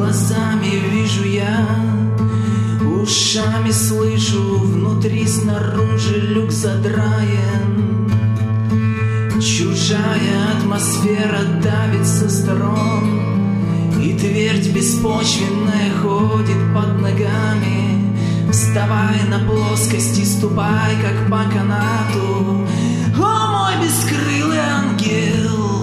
Глазами вижу я, ушами слышу, внутри, снаружи люк задраен. Чужая атмосфера давит со сторон, и твердь беспочвенная ходит под ногами. Вставай на плоскости, ступай, как по канату, о мой бескрылый ангел.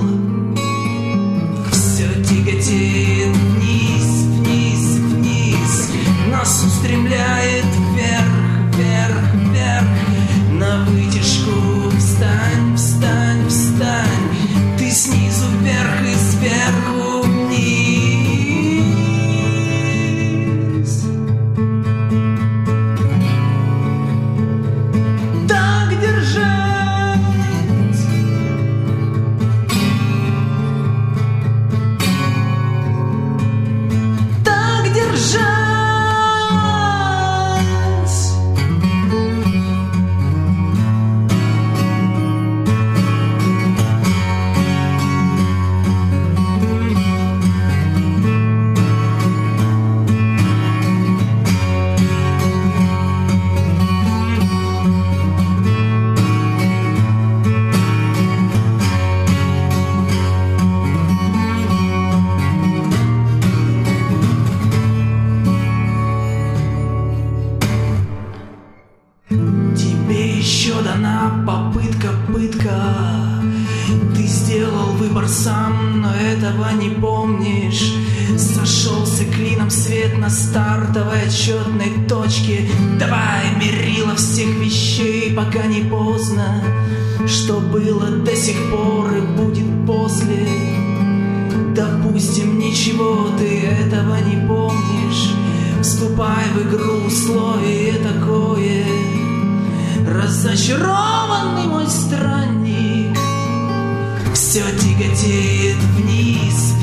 Все тяготеет вниз, вниз, вниз, нас устремляет вверх, вверх, вверх. На вытяжку встань, встань, встань, ты снизу вверх и сверху вниз. Так держать, так держать. Тебе еще дана попытка, пытка. Ты сделал выбор сам, но этого не помнишь. Сошелся клином свет на стартовой отчетной точке. Давай мерило всех вещей, пока не поздно. Что было до сих пор и будет после. Допустим, ничего ты этого не помнишь. Вступай в игру, условие такое. Разочарованный мой странник, все тяготеет вниз,